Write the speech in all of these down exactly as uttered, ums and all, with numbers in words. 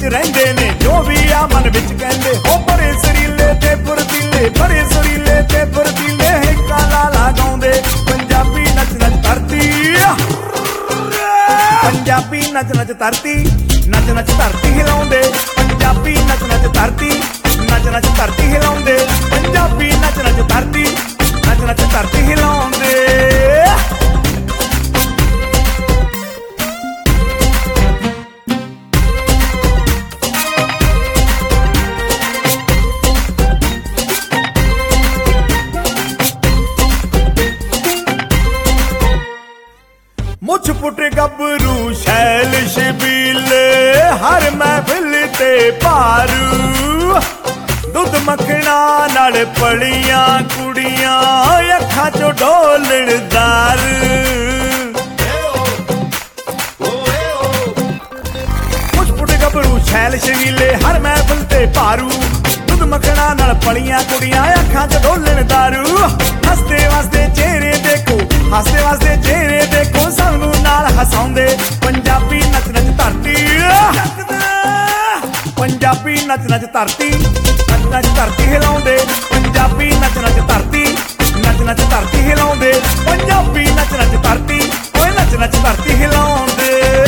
विच रहिंदे ने जो भी आ मन विच कहंदे हो बड़े सरीले ते फुर्तीले बड़े सरीले ते फुर्तीले हिक्का लाला गाउंदे पंजाबी नच नच धरती पंजाबी नच नच धरती नच नच धरती हिलाउंदे पंजाबी नच नच धरती नच नच धरती हिलाउंदे पंजाबी नच नच धरती नच नच धरती हिलाउंदे मुछ पुट गबरू शैल शबीले हर महफिल ते पारू दुध मखना नाल पलियां कुड़ियां अखां चो ढोलण दारू मुछ पुट गबरू शैल शबीले हर महफिल ते पारू दुध मखना नाल पलियां कुड़ियां अखां चो ढोलण दारू हसते वास्ते चेहरे देखो हसते वास्ते चेहरे देखो सानू नाल हसाउंदे पंजाबी नच नच धरती पंजाबी नच नच धरती नच नच धरती हिलाउंदे पंजाबी नच नच धरती नच नच धरती हिलाउंदे पंजाबी नच नच धरती ओए नच नच धरती हिलाउंदे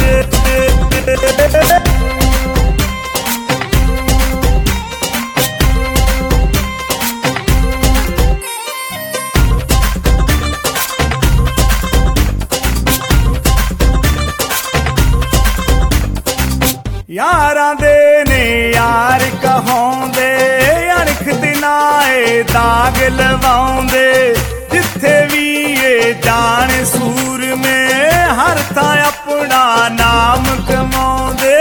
यारां दे ने यार कहाउंदे अणख ते नाए दाग लवाउंदे जिथे भी ये जान सूर में हर थां अपना नाम कमाउंदे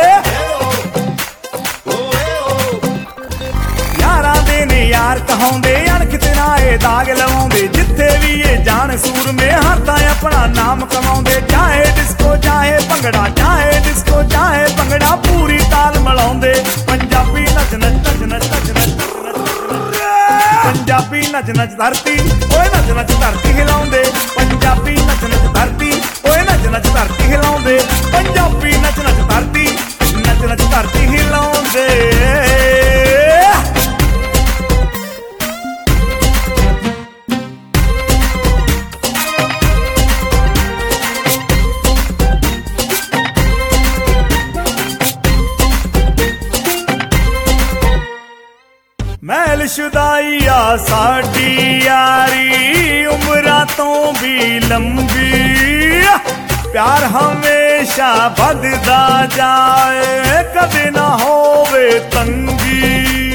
यारां दे ने यार कहाउंदे अणख ते नाए दाग लवाउंदे जिथे भी ये जान सूर में हर थां अपना नाम कमाउंदे चाहे डिस्को चाहे भंगड़ा चाहे डिस्को चाहे भंगड़ा पूरी ताल मिलाउंदे पंजाबी नच नच नच नच नच नच पंजाबी नच नच धरती ओए नच नच धरती हिलाउंदे पंजाबी नच नच धरती ओए नच नच धरती हिलाउंदे पंजाबी नच नच धरती नच नच धरती हिलाउंदे महल शुदाइया साडी यारी उम्रां तो भी लंबी प्यार हमेशा बददा जाए कदे ना होवे तंगी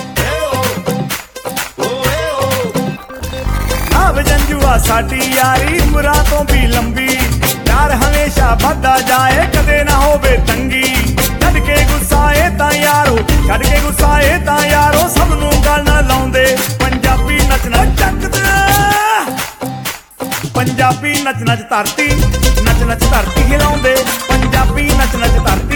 नाव जंजुआ साडी यारी उम्रां तो भी लंबी प्यार हमेशा बददा जाए कदे ना होवे तंगी छड़ के गुस्साए तां यारो छड़ के गुस्साए तां यारो सबनू गल ना लाउंदे पंजाबी नच नच पंजाबी नच नच धरती नच नच धरती हिलाउंदे पंजाबी नच नच धरती